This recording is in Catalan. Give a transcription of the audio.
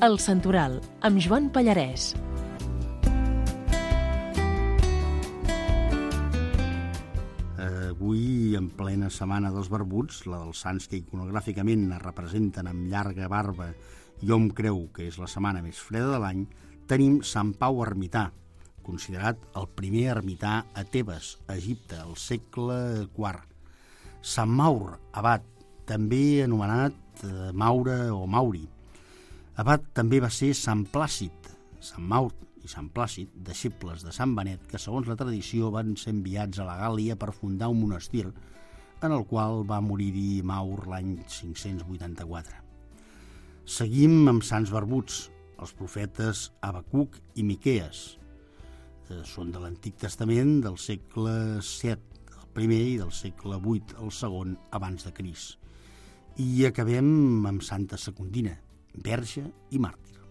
El Santoral, amb Joan Pallarès. Avui, en plena setmana dels barbuts, la dels sants que iconogràficament es representen amb llarga barba i hom creu que és la setmana més freda de l'any, tenim Sant Pau Ermità, considerat el primer ermità a Tebes, a Egipte, al segle IV. Sant Maur, abat, també anomenat Maure o Mauri. Abat també va ser Sant Plàcid. Sant Maur i Sant Plàcid, deixebles de Sant Benet, que segons la tradició van ser enviats a la Gàl·lia per fundar un monestir, en el qual va morir-hi Maur l'any 584. Seguim amb sants barbuts, els profetes Habacuc i Miquees. Són de l'Antic Testament del segle VII, el primer, i del segle VIII, el segon, abans de Crist. I acabem amb Santa Secundina, verge i màrtir.